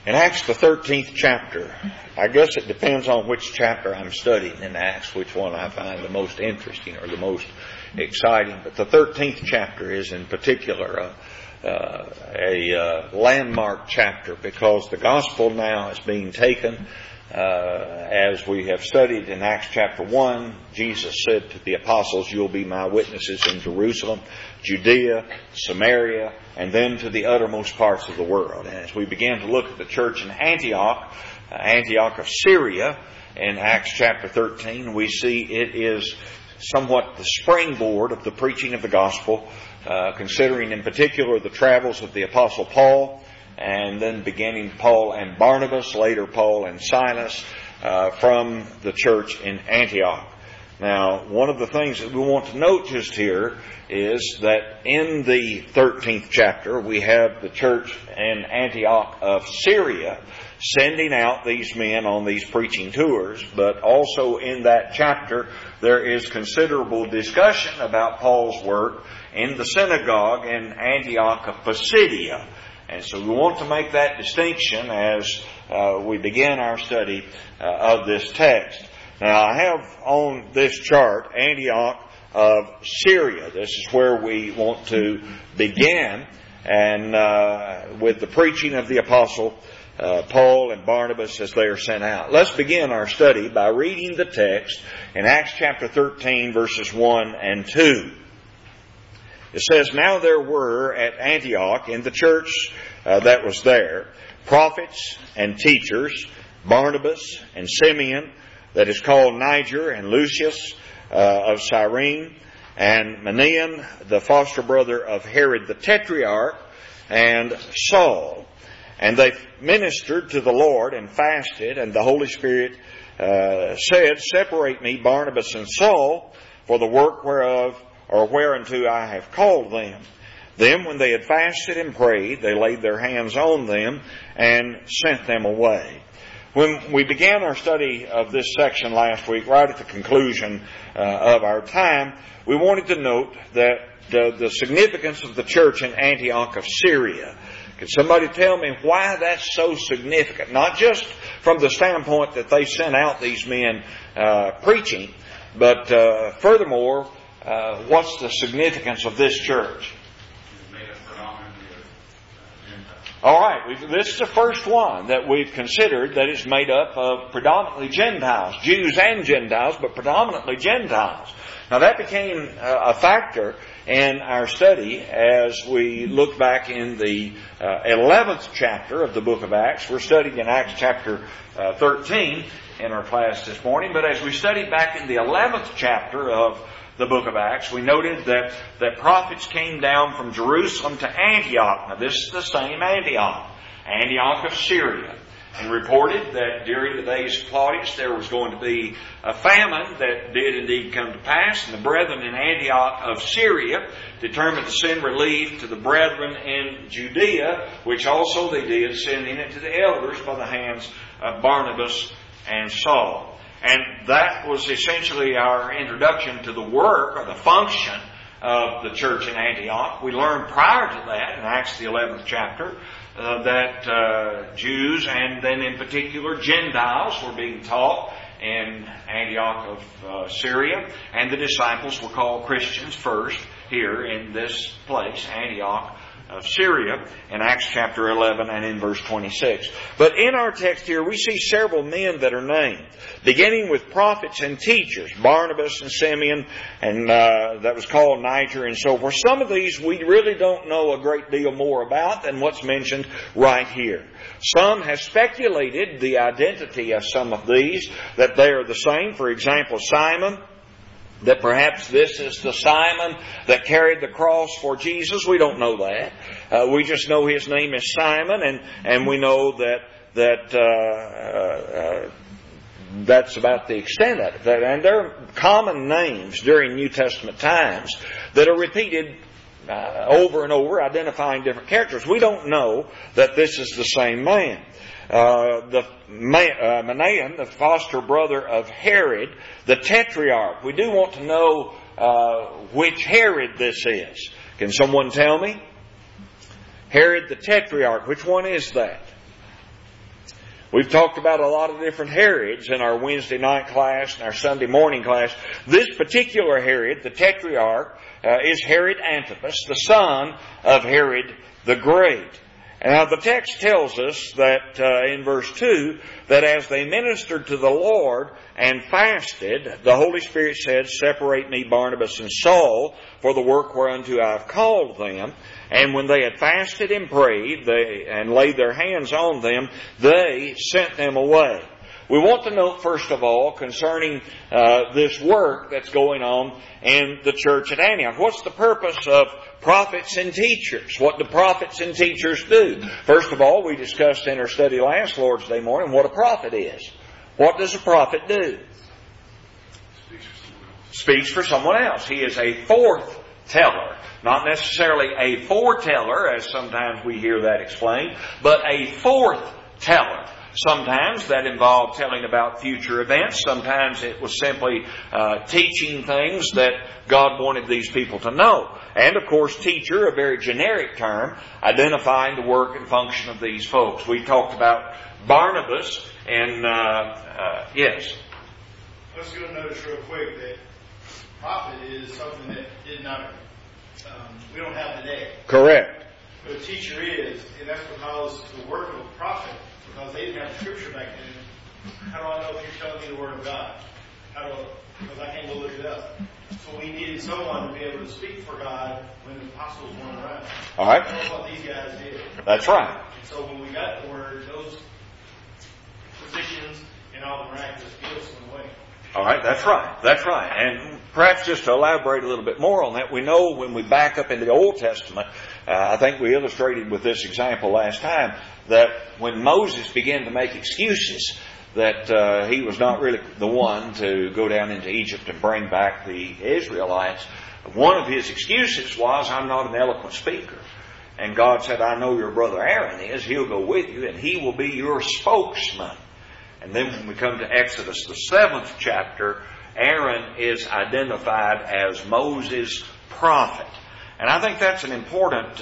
In Acts, the 13th chapter, I guess it depends on which chapter I'm studying in Acts, which one I find the most interesting or the most exciting. But the 13th chapter is in particular a landmark chapter, because the gospel now is being taken. As we have studied in Acts chapter 1, Jesus said to the apostles, "You'll be my witnesses in Jerusalem, Judea, Samaria, and then to the uttermost parts of the world." And as we began to look at the church in Antioch, Antioch of Syria, in Acts chapter 13, we see it is somewhat the springboard of the preaching of the gospel, considering in particular the travels of the apostle Paul, and then beginning Paul and Barnabas, later Paul and Silas, from the church in Antioch. Now, one of the things that we want to note just here is that in the 13th chapter, we have the church in Antioch of Syria sending out these men on these preaching tours, but also in that chapter there is considerable discussion about Paul's work in the synagogue in Antioch of Pisidia. And so we want to make that distinction as we begin our study of this text. Now, I have on this chart Antioch of Syria. This is where we want to begin, and with the preaching of the apostle Paul and Barnabas as they are sent out. Let's begin our study by reading the text in Acts chapter 13, verses 1 and 2. It says, "Now there were at Antioch in the church that was there prophets and teachers, Barnabas and Simeon, that is called Niger, and Lucius of Cyrene, and Manaen, the foster brother of Herod the Tetrarch, and Saul. And they ministered to the Lord and fasted, and the Holy Spirit said, Separate me, Barnabas and Saul, for the work whereof or whereunto I have called them. Then when they had fasted and prayed, they laid their hands on them and sent them away." When we began our study of this section last week, right at the conclusion of our time, we wanted to note that the significance of the church in Antioch of Syria. Can somebody tell me why that's so significant? Not just from the standpoint that they sent out these men preaching, but furthermore, what's the significance of this church? All right, this is the first one that we've considered that is made up of predominantly Gentiles, Jews and Gentiles, but predominantly Gentiles. Now that became a factor in our study as we look back in the 11th chapter of the book of Acts. We're studying in Acts chapter 13 in our class this morning, but as we studied back in the 11th chapter of the book of Acts, we noted that prophets came down from Jerusalem to Antioch. Now this is the same Antioch, Antioch of Syria, and reported that during the days of Claudius there was going to be a famine that did indeed come to pass, and the brethren in Antioch of Syria determined to send relief to the brethren in Judea, which also they did, sending it to the elders by the hands of Barnabas and Saul. And that was essentially our introduction to the work or the function of the church in Antioch. We learned prior to that in Acts the 11th chapter that Jews and then in particular Gentiles were being taught in Antioch of Syria, and the disciples were called Christians first here in this place, Antioch of Syria, in Acts chapter 11 and in verse 26. But in our text here we see several men that are named, beginning with prophets and teachers, Barnabas and Simeon, and that was called Niger and so forth. Some of these we really don't know a great deal more about than what's mentioned right here. Some have speculated the identity of some of these, that they are the same. For example, Simon, that perhaps this is the Simon that carried the cross for Jesus. We don't know that. We just know his name is Simon, and we know that that's about the extent of it. And there are common names during New Testament times that are repeated over and over, identifying different characters. We don't know that this is the same man. Manaen, the foster brother of Herod the Tetrarch. We do want to know which Herod this is. Can someone tell me? Herod the Tetrarch. Which one is that? We've talked about a lot of different Herods in our Wednesday night class and our Sunday morning class. This particular Herod, the Tetrarch, is Herod Antipas, the son of Herod the Great. And now the text tells us that in verse 2, that as they ministered to the Lord and fasted, the Holy Spirit said, "Separate me Barnabas and Saul for the work whereunto I have called them." And when they had fasted and prayed and laid their hands on them, they sent them away. We want to note, first of all, concerning this work that's going on in the church at Antioch. What's the purpose of prophets and teachers? What do prophets and teachers do? First of all, we discussed in our study last Lord's Day morning what a prophet is. What does a prophet do? Speaks for someone else. He is a forth-teller. Not necessarily a foreteller, as sometimes we hear that explained, but a forth-teller. Sometimes that involved telling about future events. Sometimes it was simply teaching things that God wanted these people to know. And of course, teacher, a very generic term, identifying the work and function of these folks. We talked about Barnabas and, yes. I was going to notice real quick that prophet is something that did not, we don't have today. Correct. But a teacher is, and that's because the work of a prophet, because they didn't have scripture back then. How do I know if you're telling me the Word of God? Because I can't go look it up. So we needed someone to be able to speak for God when the apostles weren't around. All right. That's what these guys did. That's right. And so when we got the Word, those positions and all the miraculous gifts went away. All right, that's right. That's right. And perhaps just to elaborate a little bit more on that, we know when we back up into the Old Testament, I think we illustrated with this example last time, that when Moses began to make excuses that he was not really the one to go down into Egypt and bring back the Israelites, one of his excuses was, "I'm not an eloquent speaker." And God said, "I know your brother Aaron is. He'll go with you and he will be your spokesman." And then when we come to Exodus, the 7th chapter, Aaron is identified as Moses' prophet. And I think that's an important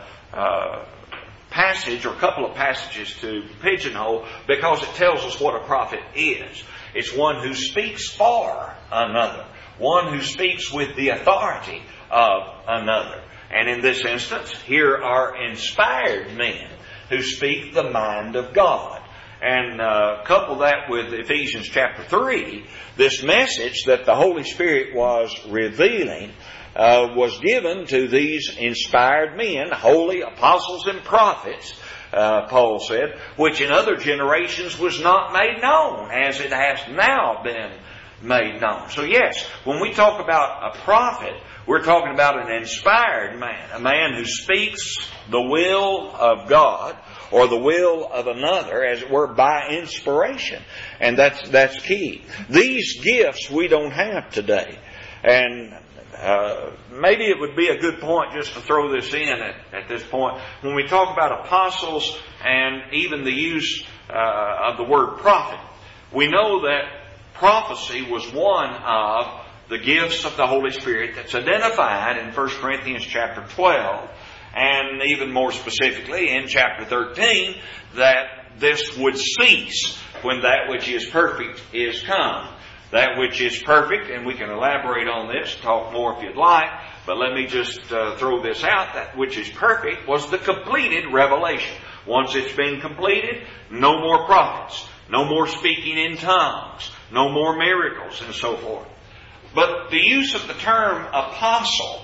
passage, or a couple of passages to pigeonhole, because it tells us what a prophet is. It's one who speaks for another. One who speaks with the authority of another. And in this instance, here are inspired men who speak the mind of God. And couple that with Ephesians chapter 3, this message that the Holy Spirit was revealing was given to these inspired men, holy apostles and prophets, Paul said, which in other generations was not made known, as it has now been made known. So yes, when we talk about a prophet, we're talking about an inspired man, a man who speaks the will of God, or the will of another, as it were, by inspiration. And that's key. These gifts we don't have today. And maybe it would be a good point just to throw this in at this point. When we talk about apostles and even the use of the word prophet, we know that prophecy was one of the gifts of the Holy Spirit that's identified in 1 Corinthians chapter 12. And even more specifically in chapter 13, that this would cease when that which is perfect is come. That which is perfect, and we can elaborate on this, talk more if you'd like, but let me just throw this out. That which is perfect was the completed revelation. Once it's been completed, no more prophets, no more speaking in tongues, no more miracles, and so forth. But the use of the term apostle,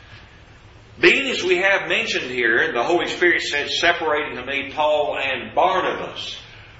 being as we have mentioned here, the Holy Spirit said, "Separating to me Paul and Barnabas,"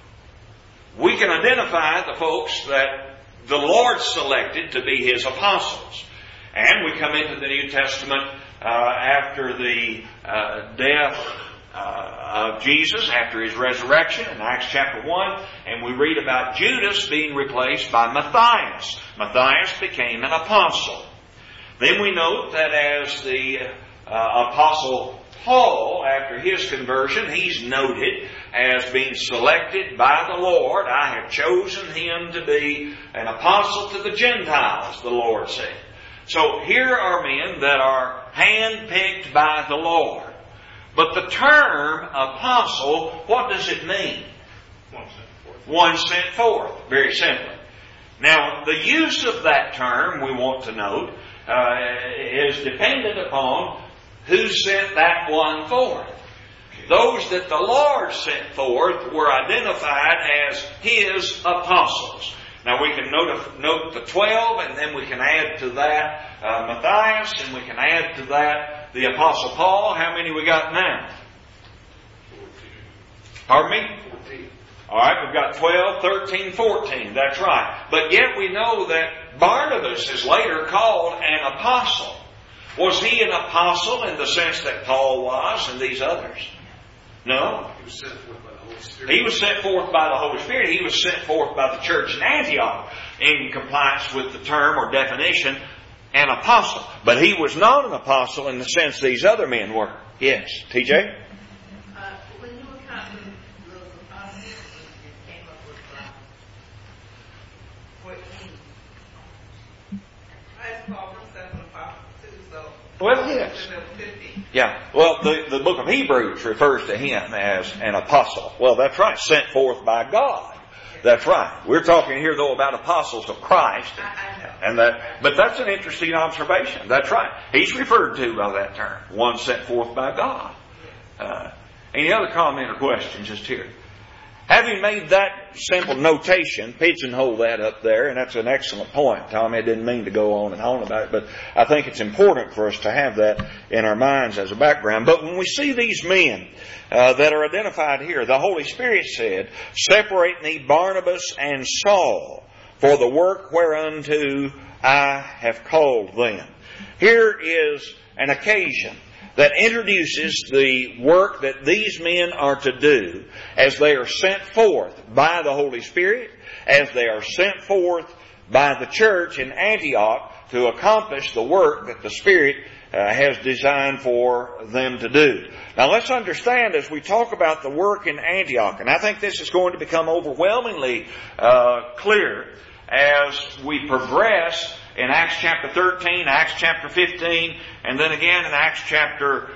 we can identify the folks that the Lord selected to be His apostles. And we come into the New Testament after the death of Jesus, after His resurrection in Acts chapter 1, and we read about Judas being replaced by Matthias. Matthias became an apostle. Then we note that as the Apostle Paul, after his conversion, he's noted as being selected by the Lord. "I have chosen him to be an apostle to the Gentiles," the Lord said. So here are men that are handpicked by the Lord. But the term apostle, what does it mean? One sent forth. Very simply. Now, the use of that term, we want to note, is dependent upon who sent that one forth. Those that the Lord sent forth were identified as His apostles. Now we can note the 12, and then we can add to that Matthias, and we can add to that the Apostle Paul. How many we got now? 14. Pardon me? 14. All right, we've got 12, 13, 14. That's right. But yet we know that Barnabas is later called an apostle. Was he an apostle in the sense that Paul was and these others? No. He was sent forth by the Holy Spirit. He was sent forth by the Holy Spirit. He was sent forth by the church in Antioch in compliance with the term or definition, an apostle. But he was not an apostle in the sense these other men were. Yes. TJ? When you were counting those apostles, you came up with 14. I called himself an apostle too, so... Well, yes. Yeah. Well, the book of Hebrews refers to him as an apostle. Well, that's right. Sent forth by God. That's right. We're talking here, though, about apostles of Christ. But that's an interesting observation. That's right. He's referred to by that term. One sent forth by God. Any other comment or question just here? Having made that simple notation, pigeonhole that up there, and that's an excellent point, Tommy. I didn't mean to go on and on about it, but I think it's important for us to have that in our minds as a background. But when we see these men that are identified here, the Holy Spirit said, "Separate me Barnabas and Saul for the work whereunto I have called them." Here is an occasion that introduces the work that these men are to do as they are sent forth by the Holy Spirit, as they are sent forth by the church in Antioch to accomplish the work that the Spirit has designed for them to do. Now let's understand as we talk about the work in Antioch, and I think this is going to become overwhelmingly clear as we progress in Acts chapter 13, Acts chapter 15, and then again in Acts chapter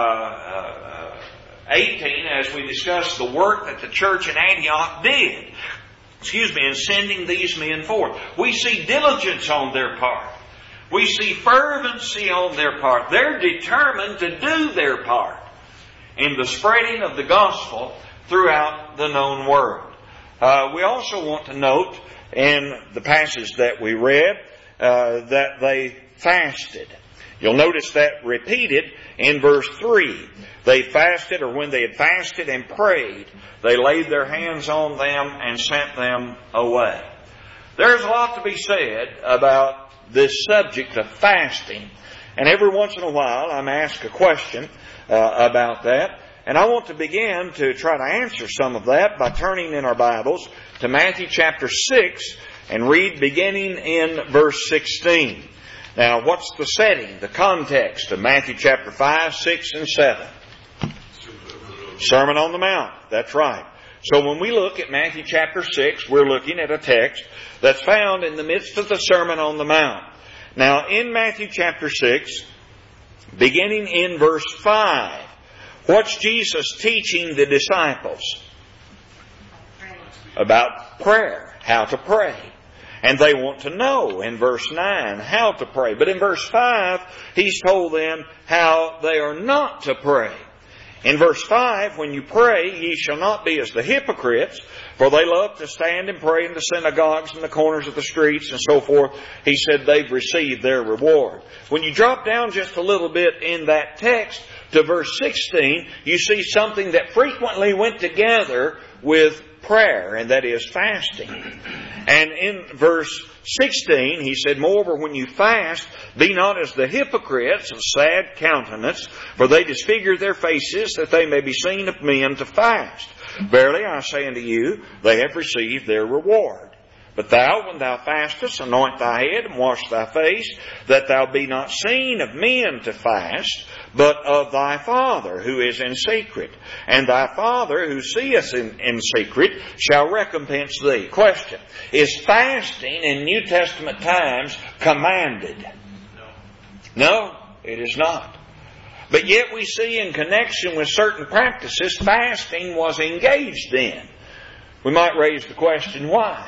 18 as we discuss the work that the church in Antioch did. In sending these men forth. We see diligence on their part. We see fervency on their part. They're determined to do their part in the spreading of the gospel throughout the known world. We also want to note in the passage that we read that they fasted. You'll notice that repeated in verse 3. They fasted, or when they had fasted and prayed, they laid their hands on them and sent them away. There's a lot to be said about this subject of fasting. And every once in a while I'm asked a question about that. And I want to begin to try to answer some of that by turning in our Bibles to Matthew chapter 6 and read beginning in verse 16. Now, what's the setting, the context of Matthew chapter 5, 6, and 7? Sermon on the Mount. That's right. So when we look at Matthew chapter 6, we're looking at a text that's found in the midst of the Sermon on the Mount. Now, in Matthew chapter 6, beginning in verse 5, what's Jesus teaching the disciples? About prayer, how to pray. And they want to know in verse 9 how to pray. But in verse 5, He's told them how they are not to pray. In verse 5, when you pray, ye shall not be as the hypocrites, for they love to stand and pray in the synagogues and the corners of the streets and so forth. He said they've received their reward. When you drop down just a little bit in that text to verse 16, you see something that frequently went together with prayer, and that is fasting. And in verse 16, he said, "Moreover, when you fast, be not as the hypocrites of sad countenance, for they disfigure their faces, that they may be seen of men to fast. Verily I say unto you, they have received their reward. But thou, when thou fastest, anoint thy head and wash thy face, that thou be not seen of men to fast, but of thy Father who is in secret. And thy Father who seeth in secret shall recompense thee." Question: is fasting in New Testament times commanded? No, it is not. But yet we see in connection with certain practices, fasting was engaged in. We might raise the question, why?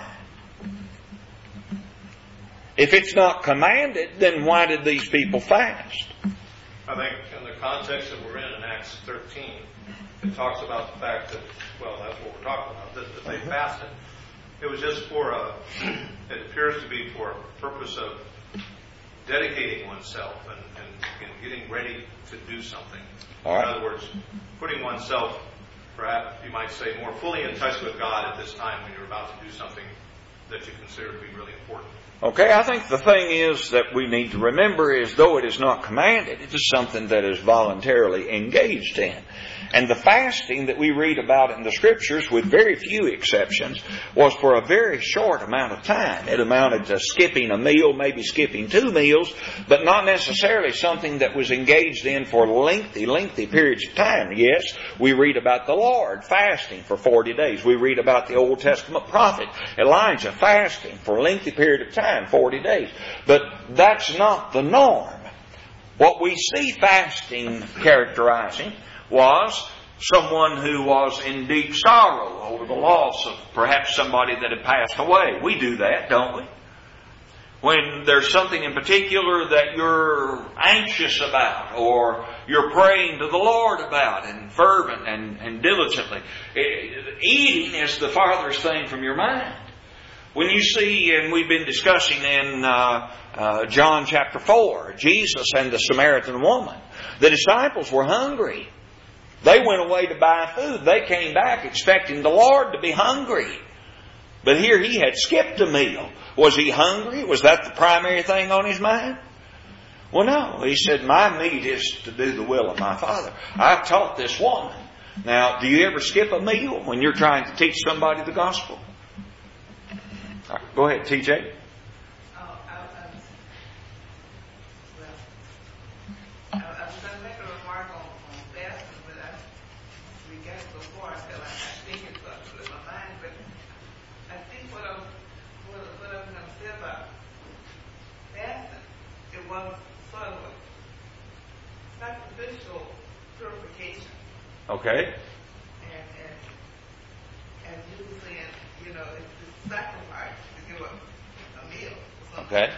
If it's not commanded, then why did these people fast? I think in the context that we're in Acts 13, it talks about the fact that, well, that's what we're talking about, that they fasted. It was just it appears to be for a purpose of dedicating oneself and getting ready to do something. All right. In other words, putting oneself, perhaps you might say, more fully in touch with God at this time when you're about to do something that you consider to be really important. Okay, I think the thing is that we need to remember is, though it is not commanded, it is something that is voluntarily engaged in. And the fasting that we read about in the Scriptures, with very few exceptions, was for a very short amount of time. It amounted to skipping a meal, maybe skipping 2 meals, but not necessarily something that was engaged in for lengthy periods of time. Yes, we read about the Lord fasting for 40 days. We read about the Old Testament prophet Elijah fasting for a lengthy period of time, 40 days. But that's not the norm. What we see fasting characterizing was someone who was in deep sorrow over the loss of perhaps somebody that had passed away. We do that, don't we? When there's something in particular that you're anxious about or you're praying to the Lord about and fervent and diligently. Eating is the farthest thing from your mind. When you see, and we've been discussing in John chapter 4, Jesus and the Samaritan woman, the disciples were hungry. They went away to buy food. They came back expecting the Lord to be hungry. But here he had skipped a meal. Was he hungry? Was that the primary thing on his mind? Well, no. He said, my meat is to do the will of my Father. I've taught this woman. Now, do you ever skip a meal when you're trying to teach somebody the gospel? All right, go ahead, TJ. Okay. And you were saying, it's sacrifice to give up a meal.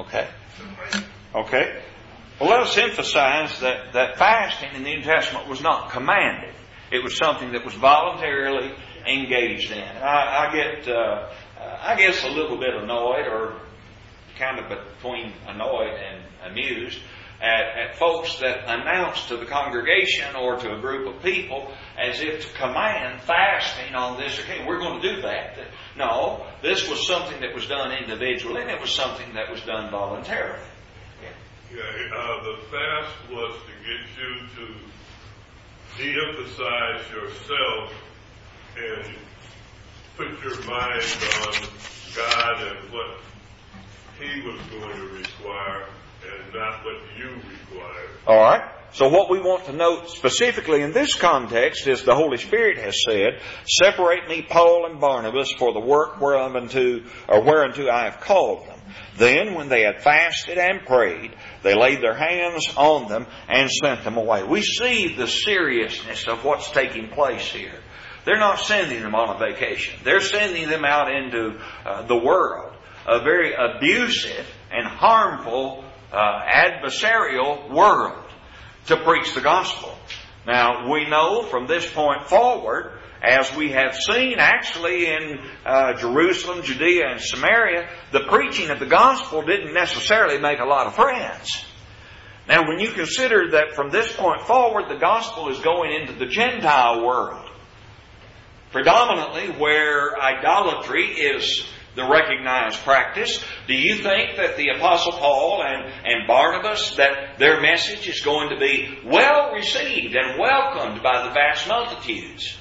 Okay. Well, let us emphasize that fasting in the New Testament was not commanded. It was something that was voluntarily engaged in. I guess a little bit annoyed, or kind of between annoyed and amused, at folks that announce to the congregation or to a group of people as if to command fasting on this occasion. We're going to do that. No, this was something that was done individually, and it was something that was done voluntarily. The fast was to get you to de-emphasize yourself and put your mind on God and what He was going to require, and not what you require. All right. So what we want to note specifically in this context is the Holy Spirit has said, "Separate me, Paul and Barnabas, for the work whereunto I have called them." Then, when they had fasted and prayed, they laid their hands on them and sent them away. We see the seriousness of what's taking place here. They're not sending them on a vacation. They're sending them out into the world, a very abusive and harmful adversarial world, to preach the gospel. Now, we know from this point forward, as we have seen actually in Jerusalem, Judea, and Samaria, the preaching of the gospel didn't necessarily make a lot of friends. Now, when you consider that from this point forward, the gospel is going into the Gentile world, predominantly where idolatry is the recognized practice, do you think that the Apostle Paul and Barnabas, that their message is going to be well received and welcomed by the vast multitudes?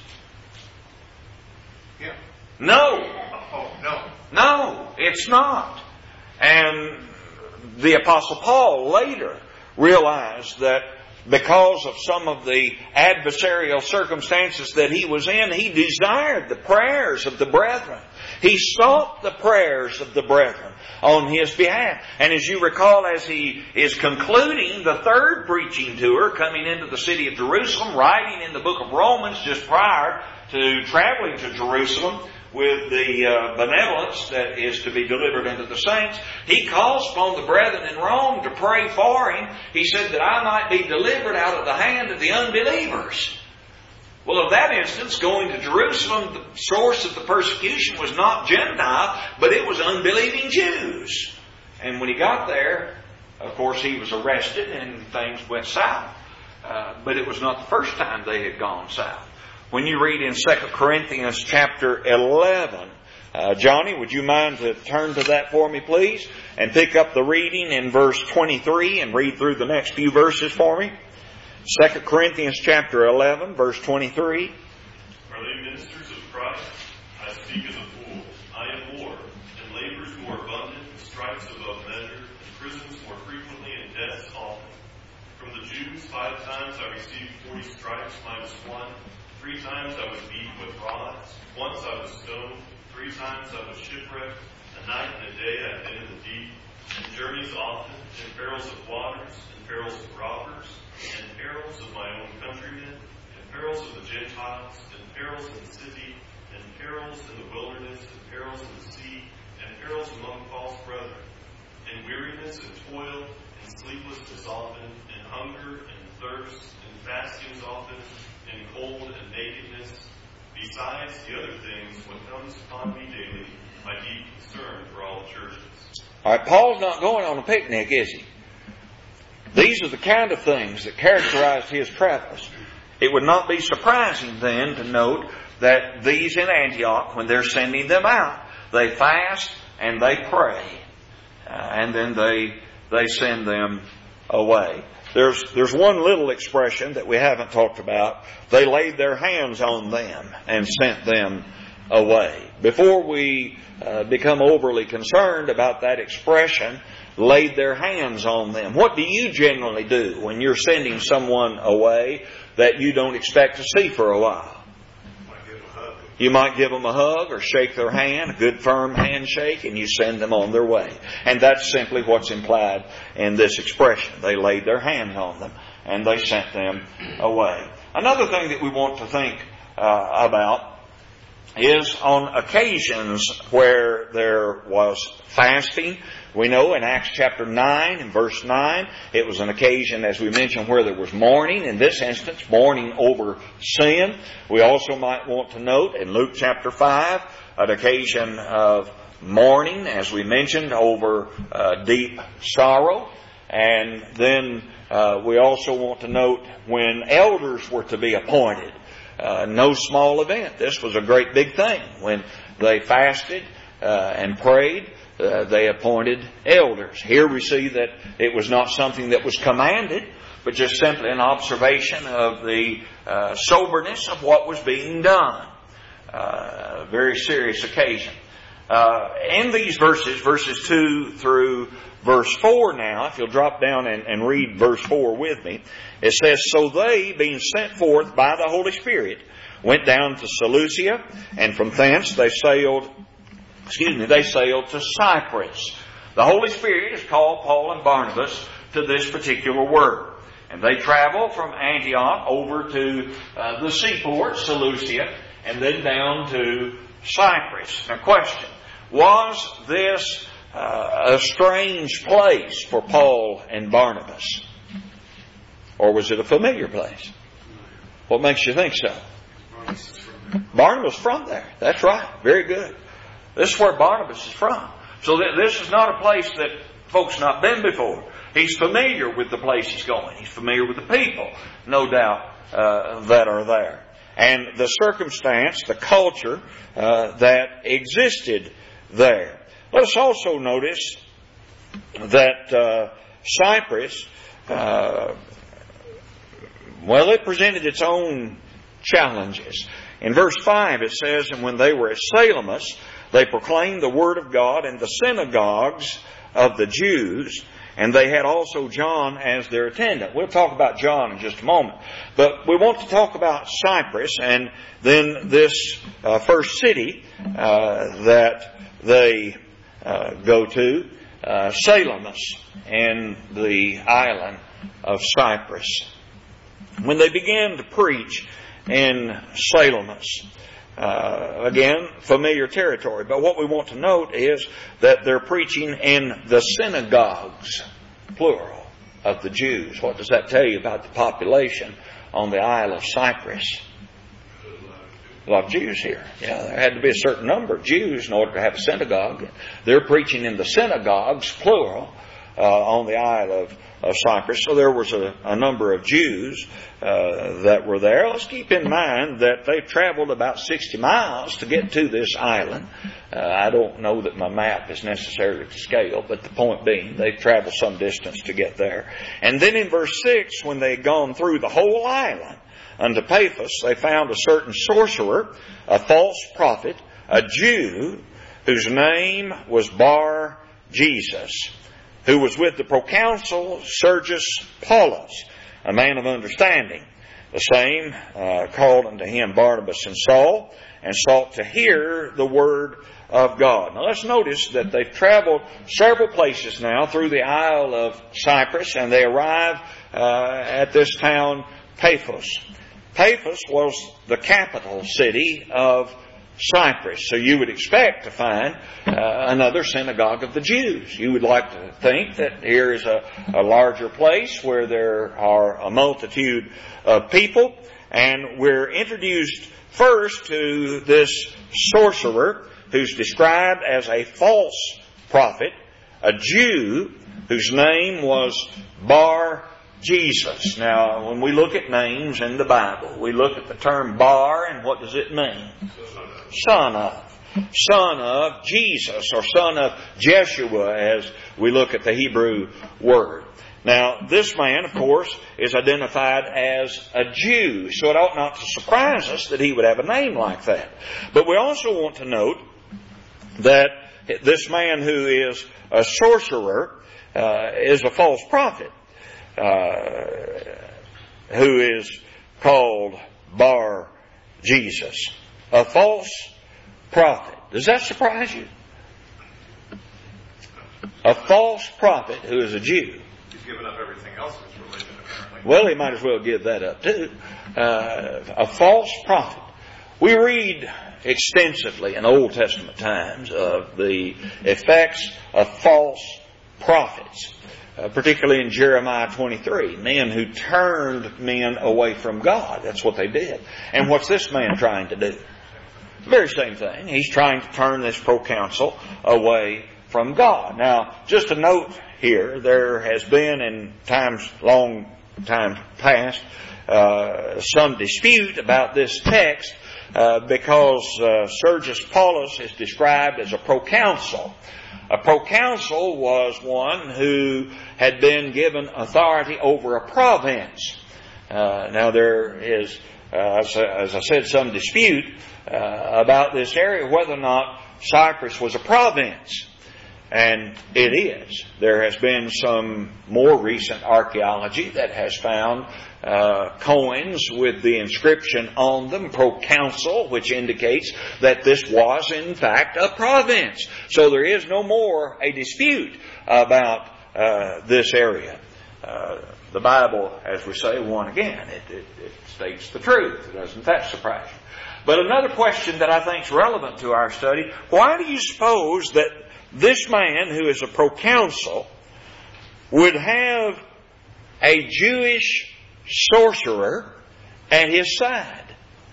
Yeah. No. Oh, no. No, it's not. And the Apostle Paul later realized that because of some of the adversarial circumstances that he was in, he desired the prayers of the brethren. He sought the prayers of the brethren on his behalf. And as you recall, as he is concluding the third preaching tour, coming into the city of Jerusalem, writing in the book of Romans just prior to traveling to Jerusalem with the benevolence that is to be delivered unto the saints, he calls upon the brethren in Rome to pray for him. He said that I might be delivered out of the hand of the unbelievers. Well, in that instance, going to Jerusalem, the source of the persecution was not Gentile, but it was unbelieving Jews. And when he got there, of course, he was arrested and things went south. But it was not the first time they had gone south. When you read in 2 Corinthians chapter 11, Johnny, would you mind to turn to that for me, please? And pick up the reading in verse 23 and read through the next few verses for me. 2 Corinthians chapter 11, verse 23. Are they ministers of Christ? I speak as a fool. I am more, and labors more abundant, and stripes above measure, and prisons more frequently, and deaths often. From the Jews 5 times I received 40 stripes minus 1. 3 times I was beaten with rods. Once I was stoned. 3 times I was shipwrecked. A night and a day I have been in the deep. And journeys often, and perils of waters, and perils of robbers, and perils of my own countrymen, and perils of the Gentiles, and perils in the city, and perils in the wilderness, and perils in the sea, and perils among false brethren, and weariness and toil, and sleeplessness often, and hunger and thirst, and fastings often, and cold and nakedness, besides the other things what comes upon me daily, my deep concern for all the churches. All right, Paul's not going on a picnic, is he? These are the kind of things that characterized his travels. It would not be surprising then to note that these in Antioch, when they're sending them out, they fast and they pray. And then they send them away. There's one little expression that we haven't talked about. They laid their hands on them and sent them away. Before we become overly concerned about that expression, laid their hands on them. What do you generally do when you're sending someone away that you don't expect to see for a while? You might give them a hug or shake their hand, a good firm handshake, and you send them on their way. And that's simply what's implied in this expression. They laid their hands on them and they sent them away. Another thing that we want to think about is on occasions where there was fasting. We know in Acts chapter 9 and verse 9, it was an occasion, as we mentioned, where there was mourning. In this instance, mourning over sin. We also might want to note in Luke chapter 5, an occasion of mourning, as we mentioned, over deep sorrow. And then we also want to note when elders were to be appointed. No small event. This was a great big thing. When they fasted and prayed, they appointed elders. Here we see that it was not something that was commanded, but just simply an observation of the soberness of what was being done. A very serious occasion. In these verses 2 through verse 4 now, if you'll drop down and read verse 4 with me, it says, So they, being sent forth by the Holy Spirit, went down to Seleucia, and from thence they sailed to Cyprus. The Holy Spirit has called Paul and Barnabas to this particular work. And they travel from Antioch over to the seaport, Seleucia, and then down to Cyprus. Now, question, was this a strange place for Paul and Barnabas? Or was it a familiar place? What makes you think so? Barnabas from there. That's right. Very good. This is where Barnabas is from. So this is not a place that folks not been before. He's familiar with the place he's going. He's familiar with the people, no doubt, that are there. And the circumstance, the culture that existed there. Let us also notice that Cyprus, it presented its own challenges. In verse 5 it says, And when they were at Salamis, they proclaimed the word of God in the synagogues of the Jews, and they had also John as their attendant. We'll talk about John in just a moment. But we want to talk about Cyprus and then this first city that they go to, Salamis, in the island of Cyprus. When they began to preach in Salamis. Again, familiar territory. But what we want to note is that they're preaching in the synagogues, plural, of the Jews. What does that tell you about the population on the Isle of Cyprus? A lot of Jews here. Yeah, there had to be a certain number of Jews in order to have a synagogue. They're preaching in the synagogues, plural, on the Isle of Cyprus. So there was a number of Jews that were there. Let's keep in mind that they traveled about 60 miles to get to this island. I don't know that my map is necessarily to scale, but the point being, they traveled some distance to get there. And then in verse 6, when they had gone through the whole island unto Paphos, they found a certain sorcerer, a false prophet, a Jew, whose name was Bar Jesus, who was with the proconsul Sergius Paulus, a man of understanding. The same called unto him Barnabas and Saul, and sought to hear the word of God. Now let's notice that they've traveled several places now through the Isle of Cyprus, and they arrive at this town Paphos. Paphos was the capital city of Cyprus. So you would expect to find another synagogue of the Jews. You would like to think that here is a larger place where there are a multitude of people. And we're introduced first to this sorcerer who's described as a false prophet, a Jew whose name was Bar Jesus. Now, when we look at names in the Bible, we look at the term Bar, and what does it mean? Son of. Son of Jesus, or son of Jeshua, as we look at the Hebrew word. Now, this man, of course, is identified as a Jew, so it ought not to surprise us that he would have a name like that. But we also want to note that this man who is a sorcerer is a false prophet, who is called Bar Jesus. A false prophet. Does that surprise you? A false prophet who is a Jew. He's given up everything else in his religion, apparently. Well, he might as well give that up too. A false prophet. We read extensively in Old Testament times of the effects of false prophets. Particularly in Jeremiah 23, men who turned men away from God. That's what they did. And what's this man trying to do? The very same thing. He's trying to turn this proconsul away from God. Now, just a note here, there has been in long time past some dispute about this text because Sergius Paulus is described as a proconsul. A proconsul was one who had been given authority over a province. Now there is, as I said, some dispute about this area, whether or not Cyprus was a province. And it is. There has been some more recent archaeology that has found coins with the inscription on them, proconsul, which indicates that this was in fact a province. So there is no more a dispute about this area. The Bible, as we say, one again, it states the truth. Doesn't that surprise you? But another question that I think is relevant to our study, why do you suppose that this man who is a proconsul would have a Jewish sorcerer at his side?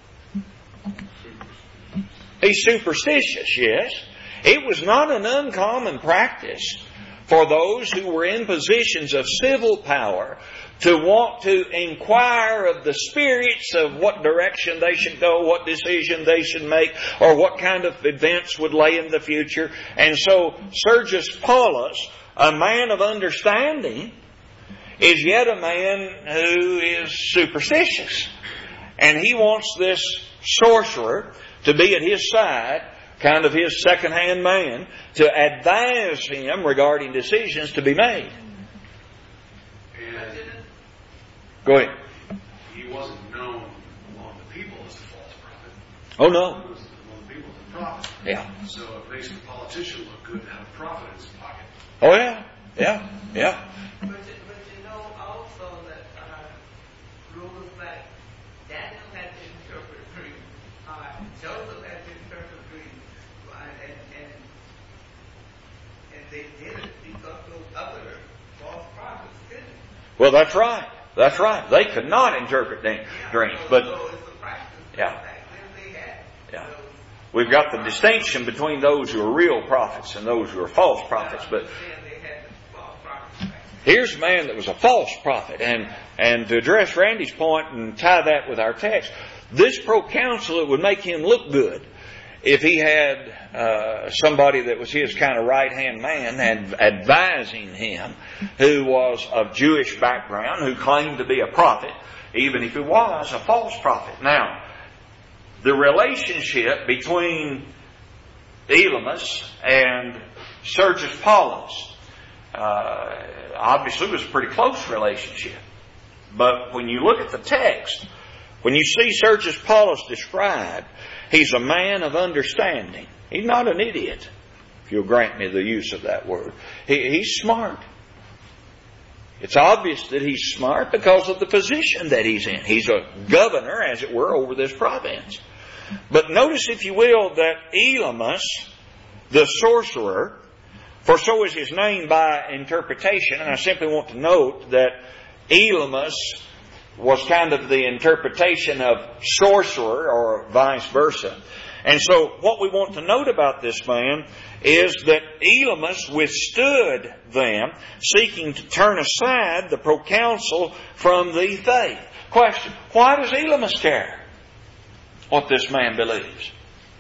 He's superstitious, yes. It was not an uncommon practice for those who were in positions of civil power to want to inquire of the spirits of what direction they should go, what decision they should make, or what kind of events would lay in the future. And so Sergius Paulus, a man of understanding, is yet a man who is superstitious. And he wants this sorcerer to be at his side, kind of his second-hand man, to advise him regarding decisions to be made. Go ahead. He wasn't known among the people as a false prophet. Oh, no. He was among the people as a prophet. Yeah. So it makes the politician look good to have a prophet in his pocket. Oh, yeah. Yeah. Yeah. But you know also that rulers like Daniel had to Joseph had to interpret dreams, and they did it because those other false prophets didn't. Well, that's right. That's right. They could not interpret dreams. But so it's a practice. Yeah. Back then they had. yeah, we've got the distinction between those who are real prophets and those who are false prophets. But They had false prophets back then. here's a man that was a false prophet. And to address Randy's point and tie that with our text, this proconsul, it would make him look good if he had somebody that was his kind of right-hand man and advising him, who was of Jewish background, who claimed to be a prophet, even if he was a false prophet. Now, the relationship between Elymas and Sergius Paulus obviously was a pretty close relationship. But when you look at the text, when you see Sergius Paulus described, he's a man of understanding. He's not an idiot, if you'll grant me the use of that word. He's smart. It's obvious that he's smart because of the position that he's in. He's a governor, as it were, over this province. But notice, if you will, that Elymas, the sorcerer, for so is his name by interpretation, and I simply want to note that Elymas was kind of the interpretation of sorcerer, or vice versa. And so what we want to note about this man is that Elymas withstood them, seeking to turn aside the proconsul from the faith. Question: why does Elymas care what this man believes?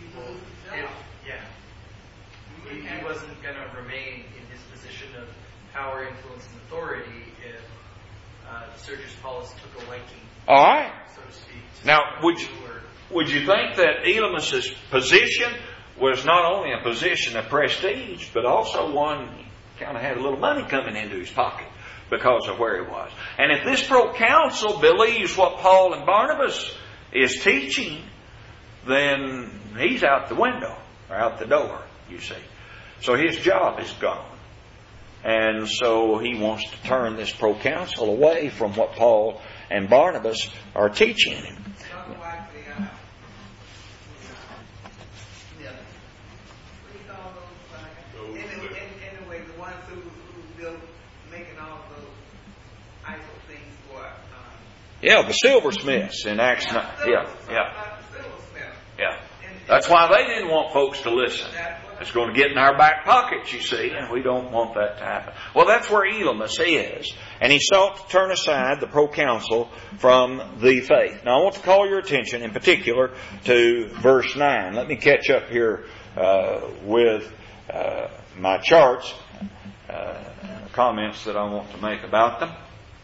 He wasn't going to remain in his position of power, influence, and authority if Sergius Paulus took a liking, All right. so to speak. Now, would you think that Elymas' position was not only a position of prestige, but also one kind of had a little money coming into his pocket because of where he was? And if this proconsul believes what Paul and Barnabas is teaching, then he's out the window, or out the door, you see. So his job is gone. And so he wants to turn this proconsul away from what Paul and Barnabas are teaching him. Talk about the, what do you call those? Anyway, the ones who built, making all those idol things for. Yeah, the silversmiths in Acts 9. Yeah. Silversmith. That's why they didn't want folks to listen. It's going to get in our back pockets, you see, and we don't want that to happen. Well, that's where Elymas is. And he sought to turn aside the proconsul from the faith. Now, I want to call your attention in particular to verse 9. Let me catch up here with my charts, comments that I want to make about them.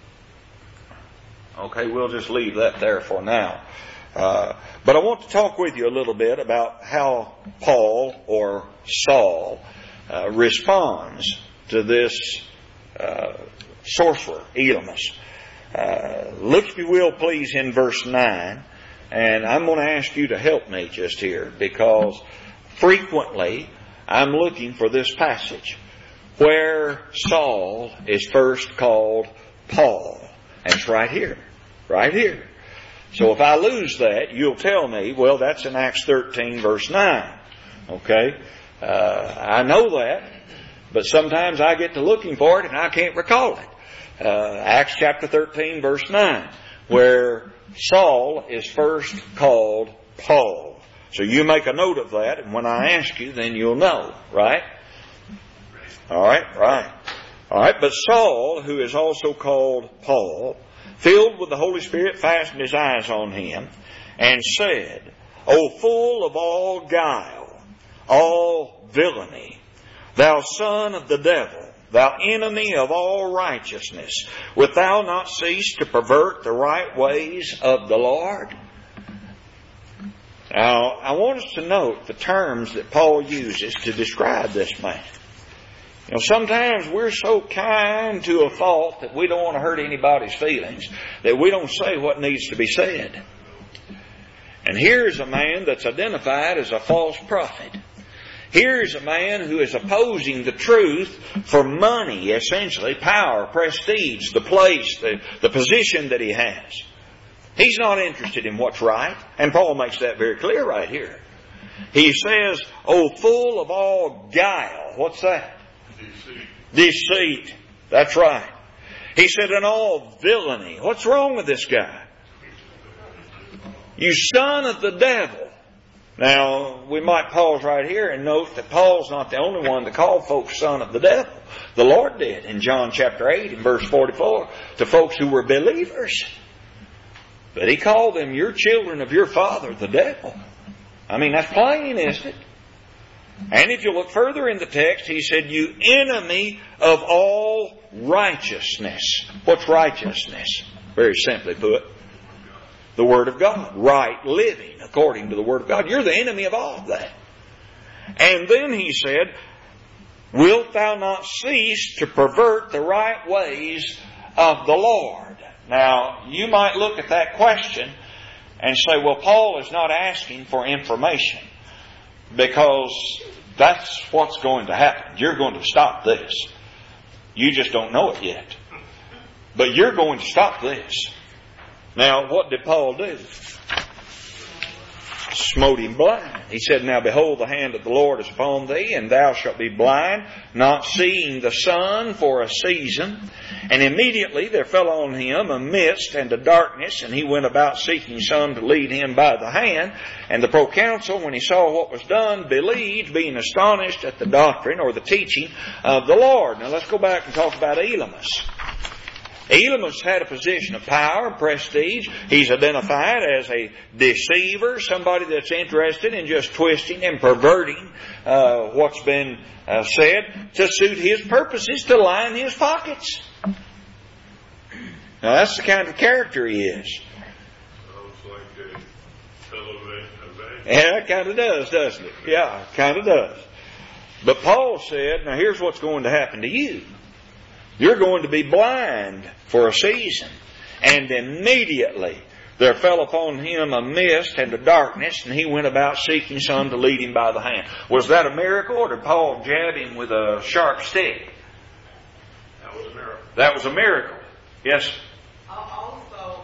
Okay, we'll just leave that there for now. But I want to talk with you a little bit about how Paul, or Saul, responds to this sorcerer, Elymas. Look, if you will, please, in verse 9. And I'm going to ask you to help me just here, because frequently I'm looking for this passage where Saul is first called Paul. And it's right here. Right here. So if I lose that, you'll tell me, well, that's in Acts 13, verse 9. Okay? I know that, but sometimes I get to looking for it and I can't recall it. Acts chapter 13, verse 9, where Saul is first called Paul. So you make a note of that, and when I ask you, then you'll know, right? All right. But Saul, who is also called Paul, filled with the Holy Spirit, fastened his eyes on him and said, O full of all guile, all villainy, thou son of the devil, thou enemy of all righteousness, wilt thou not cease to pervert the right ways of the Lord? Now, I want us to note the terms that Paul uses to describe this man. You know, sometimes we're so kind to a fault that we don't want to hurt anybody's feelings, that we don't say what needs to be said. And here's a man that's identified as a false prophet. Here's a man who is opposing the truth for money, essentially, power, prestige, the place, the position that he has. He's not interested in what's right, and Paul makes that very clear right here. He says, "Oh, full of all guile." What's that? Deceit. That's right. He said, "and all villainy." What's wrong with this guy? "You son of the devil." Now, we might pause right here and note that Paul's not the only one to call folks son of the devil. The Lord did in John chapter 8 and verse 44 to folks who were believers. But He called them, "You're children of your father, the devil." I mean, that's plain, isn't it? And if you look further in the text, He said, "You enemy of all righteousness." What's righteousness? Very simply put, the Word of God. Right living according to the Word of God. You're the enemy of all of that. And then He said, "Wilt thou not cease to pervert the right ways of the Lord?" Now, you might look at that question and say, well, Paul is not asking for information, because that's what's going to happen. You're going to stop this. You just don't know it yet. But you're going to stop this. Now, what did Paul do? Smote him blind. He said, "Now behold, the hand of the Lord is upon thee, and thou shalt be blind, not seeing the sun for a season." And immediately there fell on him a mist and a darkness, and he went about seeking some to lead him by the hand. And the proconsul, when he saw what was done, believed, being astonished at the doctrine or the teaching of the Lord. Now let's go back and talk about Elymas. Elymas had a position of power, prestige. He's identified as a deceiver, somebody that's interested in just twisting and perverting what's been said to suit his purposes, to line his pockets. Now that's the kind of character he is. Sounds like a television event. Yeah, it kind of does, doesn't it? Yeah, it kind of does. But Paul said, now here's what's going to happen to you. You're going to be blind for a season. And immediately there fell upon him a mist and a darkness, and he went about seeking some to lead him by the hand. Was that a miracle, or did Paul jab him with a sharp stick? That was a miracle. That was a miracle. Yes? Also,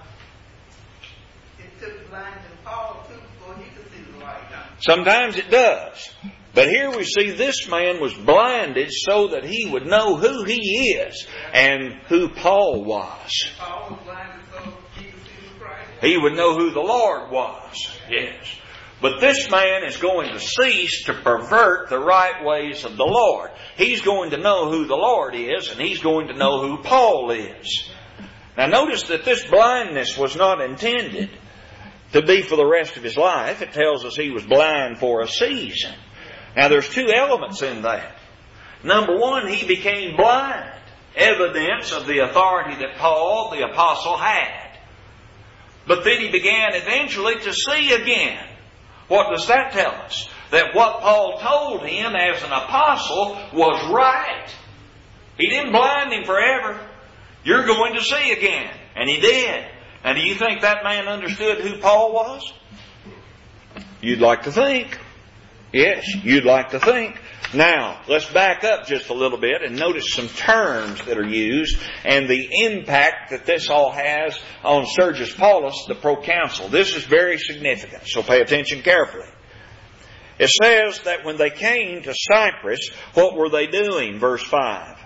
it took blind and Paul too before he could see the light. Sometimes it does. But here we see this man was blinded so that he would know who he is and who Paul was. Paul was blinded so he could see Christ. He would know who the Lord was. Yes. But this man is going to cease to pervert the right ways of the Lord. He's going to know who the Lord is, and he's going to know who Paul is. Now notice that this blindness was not intended to be for the rest of his life. It tells us he was blind for a season. Now there's two elements in that. Number one, he became blind. Evidence of the authority that Paul, the apostle, had. But then he began eventually to see again. What does that tell us? That what Paul told him as an apostle was right. He didn't blind him forever. You're going to see again. And he did. Now do you think that man understood who Paul was? You'd like to think. Yes, you'd like to think. Now, let's back up just a little bit and notice some terms that are used and the impact that this all has on Sergius Paulus, the proconsul. This is very significant, so pay attention carefully. It says that when they came to Cyprus, what were they doing? Verse 5.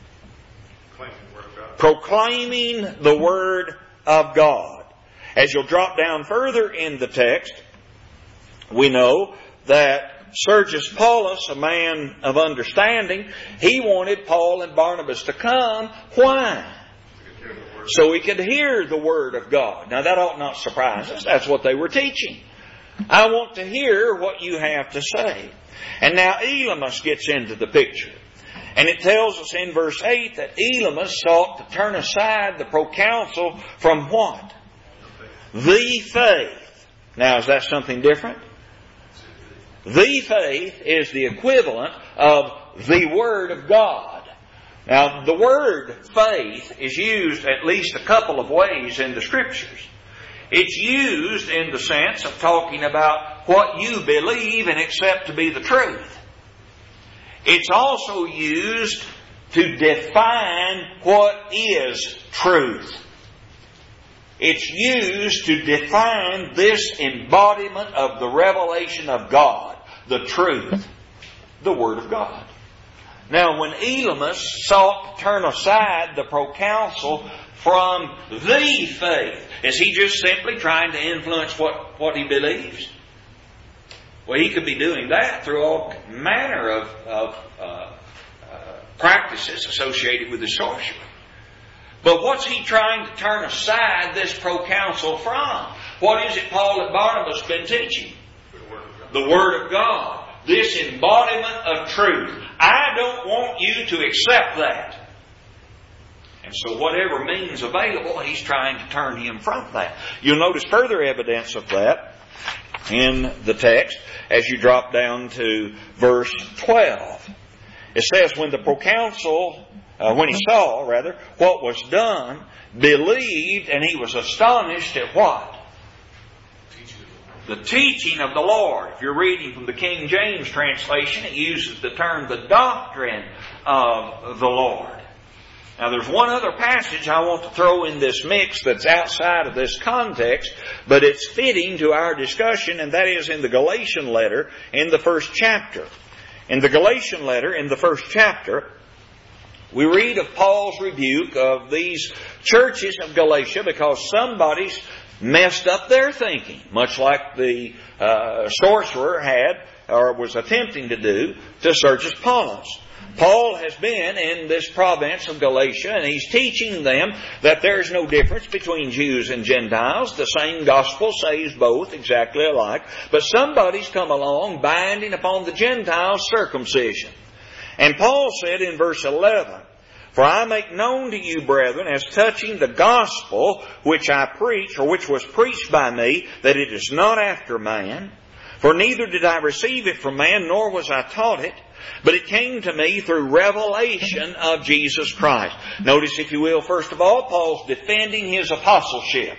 Proclaiming the Word of God. As you'll drop down further in the text, we know that Sergius Paulus, a man of understanding, he wanted Paul and Barnabas to come. Why? So he could hear the Word of God. Now that ought not surprise us. That's what they were teaching. I want to hear what you have to say. And now Elymas gets into the picture. And it tells us in verse 8 that Elymas sought to turn aside the proconsul from what? The faith. Now is that something different? The faith is the equivalent of the Word of God. Now, the word faith is used at least a couple of ways in the Scriptures. It's used in the sense of talking about what you believe and accept to be the truth. It's also used to define what is truth. It's used to define this embodiment of the revelation of God, the truth, the Word of God. Now, when Elymas sought to turn aside the proconsul from the faith, is he just simply trying to influence what he believes? Well, he could be doing that through all manner of practices associated with the sorcery. But what's he trying to turn aside this proconsul from? What is it Paul and Barnabas been teaching? The Word of God. This embodiment of truth. I don't want you to accept that. And so whatever means available, he's trying to turn him from that. You'll notice further evidence of that in the text as you drop down to verse 12. It says, when the proconsul, when he saw, what was done, believed, and he was astonished at what? The teaching of the Lord. If you're reading from the King James translation, it uses the term the doctrine of the Lord. Now there's one other passage I want to throw in this mix that's outside of this context, but it's fitting to our discussion, and that is in the Galatian letter in the first chapter. In the Galatian letter in the first chapter, we read of Paul's rebuke of these churches of Galatia because somebody's messed up their thinking, much like the sorcerer had or was attempting to do to Sergius Paulus. Paul has been in this province of Galatia, and he's teaching them that there's no difference between Jews and Gentiles. The same gospel saves both exactly alike. But somebody's come along binding upon the Gentiles circumcision. And Paul said in verse 11, for I make known to you, brethren, as touching the gospel which I preach, or which was preached by me, that it is not after man. For neither did I receive it from man, nor was I taught it, but it came to me through revelation of Jesus Christ. Notice, if you will, first of all, Paul's defending his apostleship.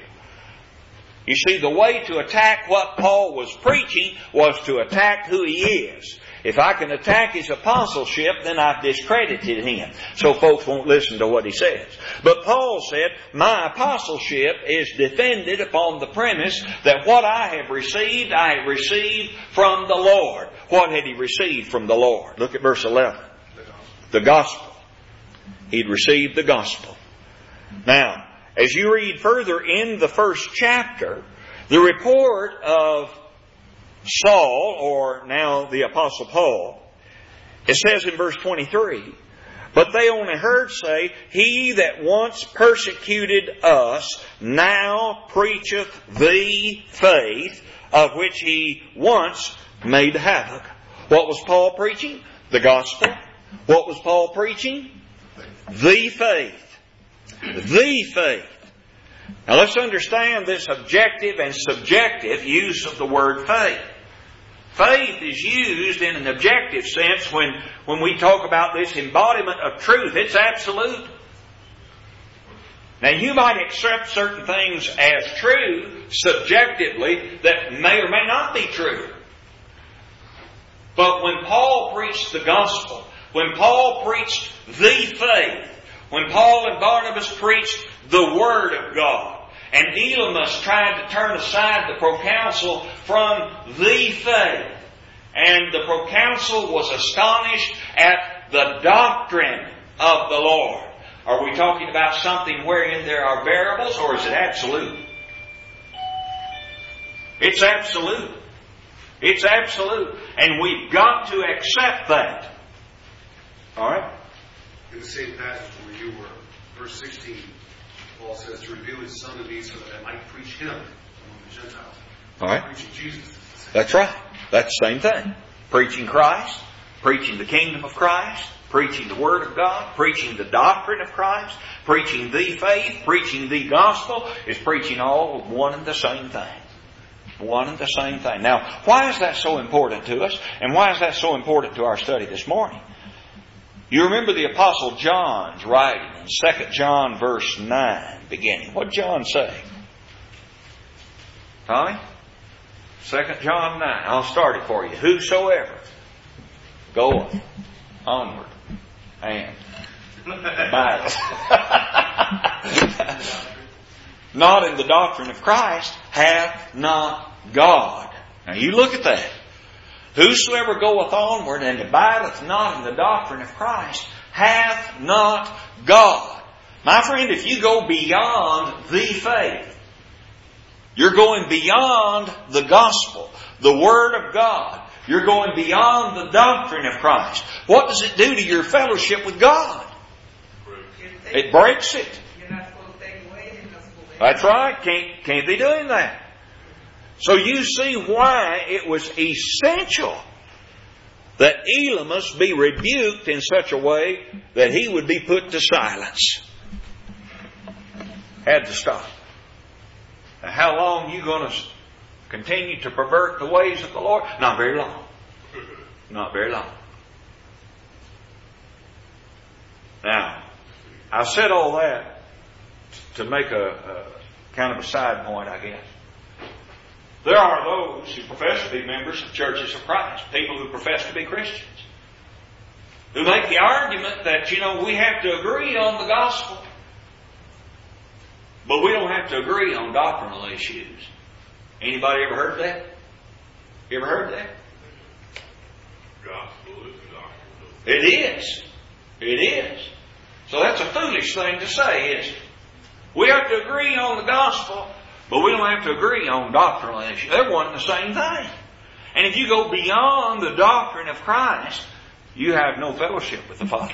You see, the way to attack what Paul was preaching was to attack who he is. If I can attack his apostleship, then I've discredited him. So folks won't listen to what he says. But Paul said, my apostleship is defended upon the premise that what I have received from the Lord. What had he received from the Lord? Look at verse 11. The gospel. He'd received the gospel. Now, as you read further in the first chapter, the report of Saul, or now the Apostle Paul, it says in verse 23, but they only heard say, he that once persecuted us now preacheth the faith of which he once made havoc. What was Paul preaching? The gospel. What was Paul preaching? The faith. The faith. Now let's understand this objective and subjective use of the word faith. Faith is used in an objective sense when we talk about this embodiment of truth. It's absolute. Now you might accept certain things as true subjectively that may or may not be true. But when Paul preached the gospel, when Paul preached the faith, when Paul and Barnabas preached the Word of God, and Elymas tried to turn aside the proconsul from the faith, and the proconsul was astonished at the doctrine of the Lord. Are we talking about something wherein there are variables, or is it absolute? It's absolute. It's absolute. And we've got to accept that. All right? In the same passage where you were, verse 16, Paul says, to reveal his Son to me so that I might preach him among the Gentiles. All right. Preaching Jesus. That's right. That's the same thing. Preaching Christ, preaching the kingdom of Christ, preaching the Word of God, preaching the doctrine of Christ, preaching the faith, preaching the gospel, is preaching all one and the same thing. One and the same thing. Now, why is that so important to us? And why is that so important to our study this morning? You remember the Apostle John's writing in 2 John verse 9 beginning. What did John say? Tommy? 2 John 9. I'll start it for you. Whosoever goeth onward and abideth. not in the doctrine of Christ hath not God. Now you look at that. Whosoever goeth onward and abideth not in the doctrine of Christ hath not God. My friend, if you go beyond the faith, you're going beyond the gospel, the Word of God. You're going beyond the doctrine of Christ. What does it do to your fellowship with God? It breaks it. You're not supposed to take away. You're not supposed to. That's right. Can't be doing that. So you see why it was essential that Elymas be rebuked in such a way that he would be put to silence. Had to stop. Now, how long are you going to continue to pervert the ways of the Lord? Not very long. Not very long. Now, I said all that to make a kind of a side point, I guess. There are those who profess to be members of churches of Christ, people who profess to be Christians, who make the argument that, we have to agree on the gospel, but we don't have to agree on doctrinal issues. Anybody ever heard that? You ever heard that? Gospel is doctrinal. It is. It is. So that's a foolish thing to say, isn't it? We have to agree on the gospel, but we don't have to agree on doctrinal issues. They're one and the same thing. And if you go beyond the doctrine of Christ, you have no fellowship with the Father.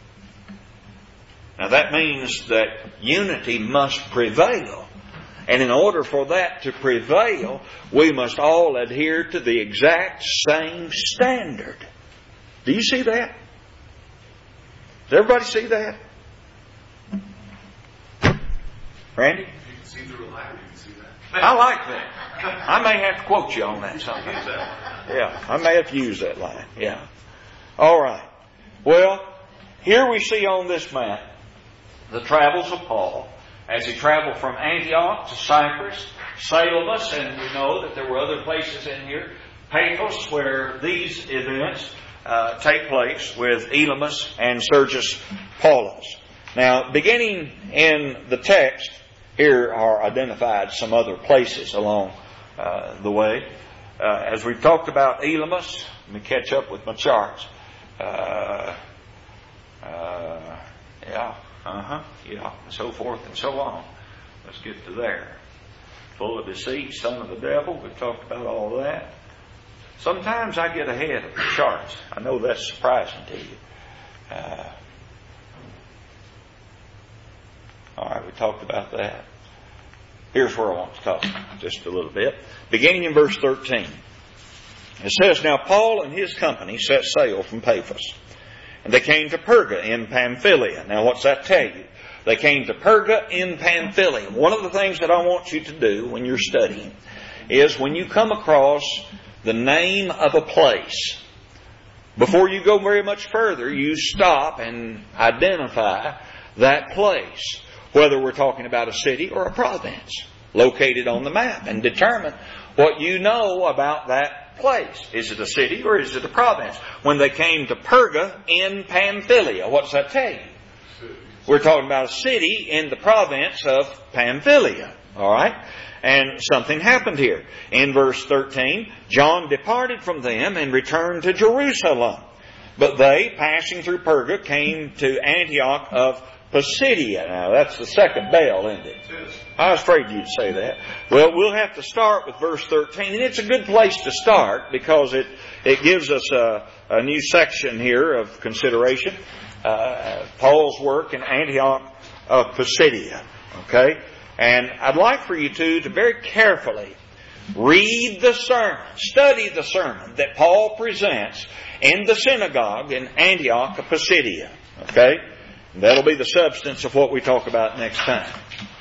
Now that means that unity must prevail. And in order for that to prevail, we must all adhere to the exact same standard. Do you see that? Does everybody see that? Randy? You can see through a ladder, you can see that. I like that. I may have to quote you on that sometime. Yeah, I may have to use that line. Yeah. All right. Well, here we see on this map the travels of Paul as he traveled from Antioch to Cyprus, Salamis, and we know that there were other places in here, Paphos, where these events take place with Elymas and Sergius Paulus. Now, beginning in the text, here are identified some other places along the way. As we've talked about Elymas, let me catch up with my charts. And so forth and so on. Let's get to there. Full of deceit, son of the devil. We've talked about all that. Sometimes I get ahead of the charts. I know that's surprising to you. All right, we talked about that. Here's where I want to talk just a little bit. Beginning in verse 13. It says, Now Paul and his company set sail from Paphos, and they came to Perga in Pamphylia. Now what's that tell you? They came to Perga in Pamphylia. One of the things that I want you to do when you're studying is when you come across the name of a place, before you go very much further, you stop and identify that place, whether we're talking about a city or a province located on the map, and determine what you know about that place. Is it a city or is it a province? When they came to Perga in Pamphylia, what's that tell you? We're talking about a city in the province of Pamphylia. All right? And something happened here. In verse 13, John departed from them and returned to Jerusalem. But they, passing through Perga, came to Antioch of Pisidia. Now, that's the second bell, isn't it? I was afraid you'd say that. Well, we'll have to start with verse 13. And it's a good place to start because it gives us a new section here of consideration. Paul's work in Antioch of Pisidia. Okay? And I'd like for you to very carefully read the sermon, study the sermon that Paul presents in the synagogue in Antioch of Pisidia. Okay? And that'll be the substance of what we talk about next time.